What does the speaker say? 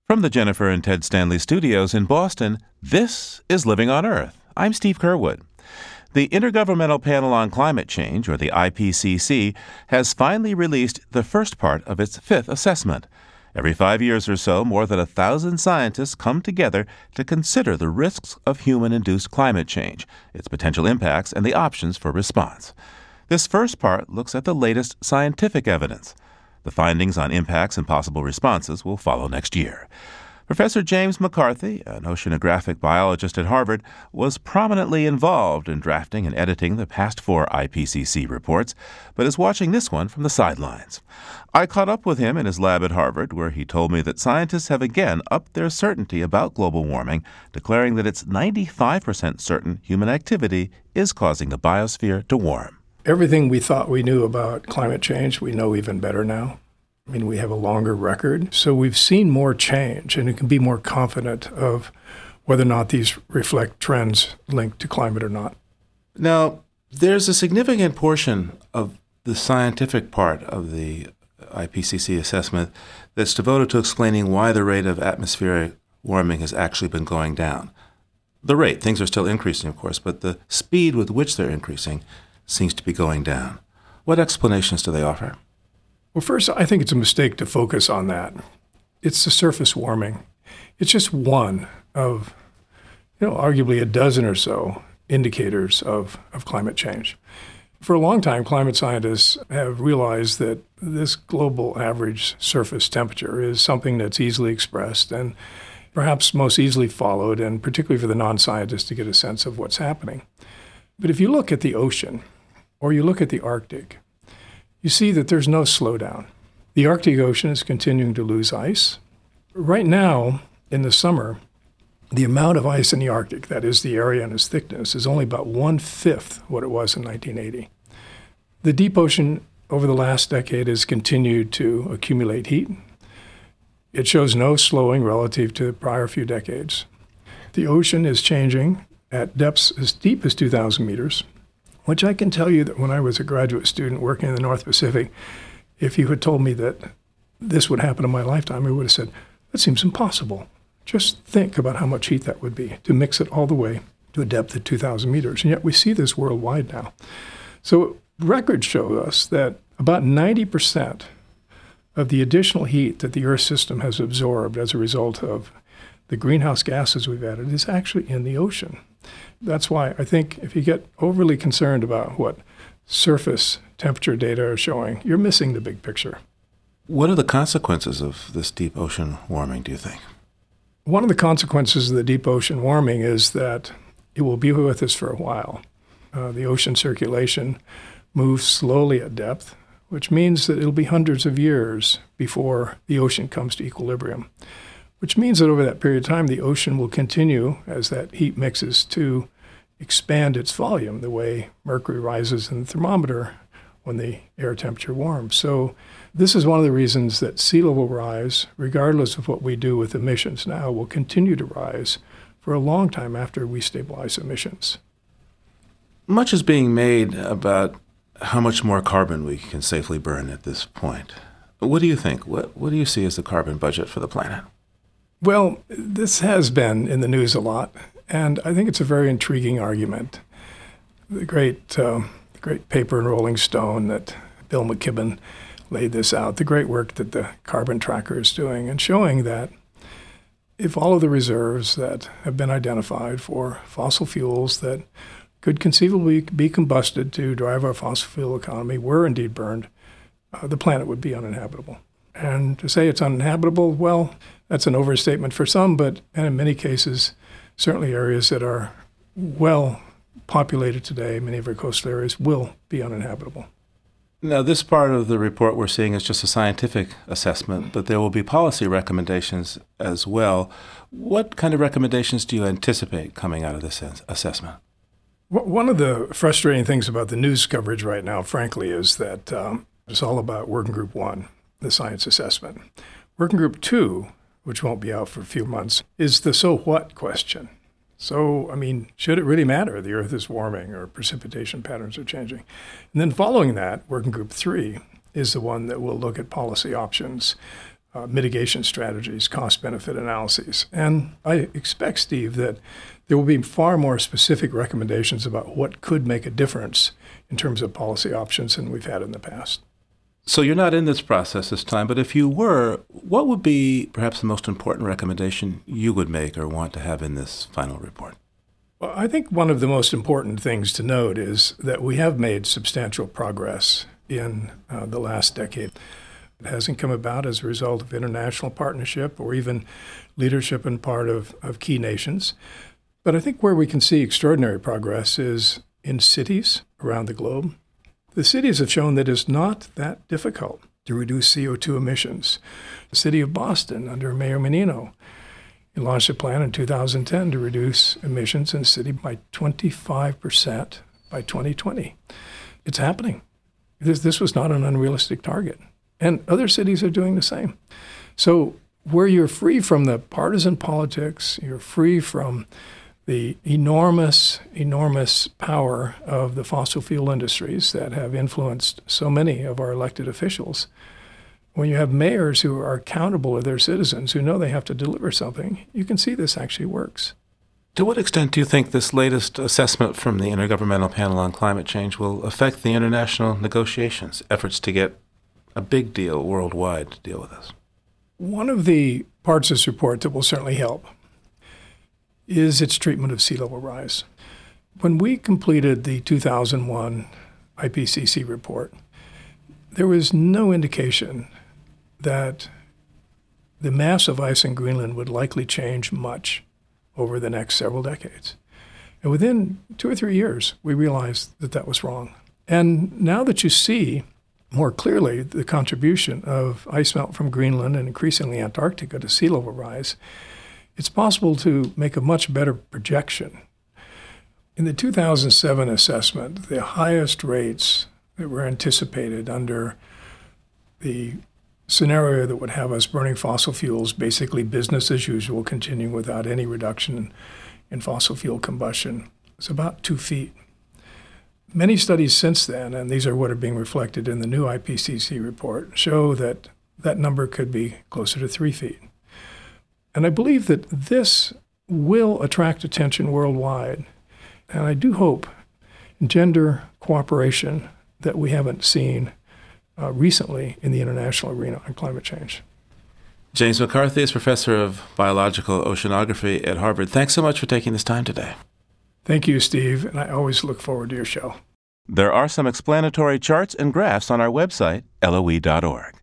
From the Jennifer and Ted Stanley studios in Boston, this is Living on Earth. I'm Steve Curwood. The Intergovernmental Panel on Climate Change, or the IPCC, has finally released the first part of its fifth assessment. Every 5 years or so, more than 1,000 scientists come together to consider the risks of human-induced climate change, its potential impacts, and the options for response. This first part looks at the latest scientific evidence. The findings on impacts and possible responses will follow next year. Professor James McCarthy, an oceanographic biologist at Harvard, was prominently involved in drafting and editing the past 4 IPCC reports, but is watching this one from the sidelines. I caught up with him in his lab at Harvard, where he told me that scientists have again upped their certainty about global warming, declaring that it's 95% certain human activity is causing the biosphere to warm. Everything we thought we knew about climate change, we know even better now. I mean, we have a longer record, so we've seen more change, and it can be more confident of whether or not these reflect trends linked to climate or not. Now, there's a significant portion of the scientific part of the IPCC assessment that's devoted to explaining why the rate of atmospheric warming has actually been going down. The rate, things are still increasing, of course, but the speed with which they're increasing seems to be going down. What explanations do they offer? Well, first, I think it's a mistake to focus on that. It's the surface warming. It's just one of, arguably a dozen or so indicators of climate change. For a long time, climate scientists have realized that this global average surface temperature is something that's easily expressed and perhaps most easily followed, and particularly for the non-scientists to get a sense of what's happening. But if you look at the ocean, or you look at the Arctic, you see that there's no slowdown. The Arctic Ocean is continuing to lose ice. Right now, in the summer, the amount of ice in the Arctic, that is the area and its thickness, is only about 1/5 what it was in 1980. The deep ocean over the last decade has continued to accumulate heat. It shows no slowing relative to the prior few decades. The ocean is changing at depths as deep as 2,000 meters, which I can tell you that when I was a graduate student working in the North Pacific, if you had told me that this would happen in my lifetime, I would have said, that seems impossible. Just think about how much heat that would be to mix it all the way to a depth of 2,000 meters. And yet we see this worldwide now. So records show us that about 90% of the additional heat that the Earth system has absorbed as a result of the greenhouse gases we've added is actually in the ocean. That's why I think if you get overly concerned about what surface temperature data are showing, you're missing the big picture. What are the consequences of this deep ocean warming, do you think? One of the consequences of the deep ocean warming is that it will be with us for a while. The ocean circulation moves slowly at depth, which means that it'll be hundreds of years before the ocean comes to equilibrium, which means that over that period of time, the ocean will continue, as that heat mixes, to expand its volume the way mercury rises in the thermometer when the air temperature warms. So this is one of the reasons that sea level rise, regardless of what we do with emissions now, will continue to rise for a long time after we stabilize emissions. Much is being made about how much more carbon we can safely burn at this point. What do you think? What do you see as the carbon budget for the planet? Well, this has been in the news a lot, and I think it's a very intriguing argument. The great paper in Rolling Stone that Bill McKibben laid this out, the great work that the Carbon Tracker is doing, and showing that if all of the reserves that have been identified for fossil fuels that could conceivably be combusted to drive our fossil fuel economy were indeed burned, the planet would be uninhabitable. And to say it's uninhabitable, well, that's an overstatement for some, but in many cases, certainly areas that are well populated today, many of our coastal areas, will be uninhabitable. Now, this part of the report we're seeing is just a scientific assessment, but there will be policy recommendations as well. What kind of recommendations do you anticipate coming out of this assessment? One of the frustrating things about the news coverage right now, frankly, is that it's all about Working Group 1, the science assessment. Working Group 2, which won't be out for a few months, is the so what question. So, should it really matter the Earth is warming or precipitation patterns are changing? And then following that, Working Group 3 is the one that will look at policy options mitigation strategies, cost-benefit analyses. And I expect, Steve, that there will be far more specific recommendations about what could make a difference in terms of policy options than we've had in the past. So you're not in this process this time, but if you were, what would be perhaps the most important recommendation you would make or want to have in this final report? Well, I think one of the most important things to note is that we have made substantial progress in the last decade. It hasn't come about as a result of international partnership or even leadership on part of key nations. But I think where we can see extraordinary progress is in cities around the globe. The cities have shown that it's not that difficult to reduce CO2 emissions. The city of Boston, under Mayor Menino, launched a plan in 2010 to reduce emissions in the city by 25% by 2020. It's happening. This was not an unrealistic target. And other cities are doing the same. So where you're free from the partisan politics, you're free from the enormous power of the fossil fuel industries that have influenced so many of our elected officials. When you have mayors who are accountable to their citizens, who know they have to deliver something, you can see this actually works. To what extent do you think this latest assessment from the Intergovernmental Panel on Climate Change will affect the international negotiations, efforts to get a big deal worldwide to deal with this? One of the parts of this report that will certainly help is its treatment of sea level rise. When we completed the 2001 IPCC report, there was no indication that the mass of ice in Greenland would likely change much over the next several decades. And within 2 or 3 years, we realized that that was wrong. And now that you see more clearly the contribution of ice melt from Greenland and increasingly Antarctica to sea level rise, it's possible to make a much better projection. In the 2007 assessment, the highest rates that were anticipated under the scenario that would have us burning fossil fuels, basically business as usual, continuing without any reduction in fossil fuel combustion, is about 2 feet. Many studies since then, and these are what are being reflected in the new IPCC report, show that that number could be closer to 3 feet. And I believe that this will attract attention worldwide. And I do hope engender cooperation that we haven't seen recently in the international arena on climate change. James McCarthy is professor of biological oceanography at Harvard. Thanks so much for taking this time today. Thank you, Steve, and I always look forward to your show. There are some explanatory charts and graphs on our website, LOE.org.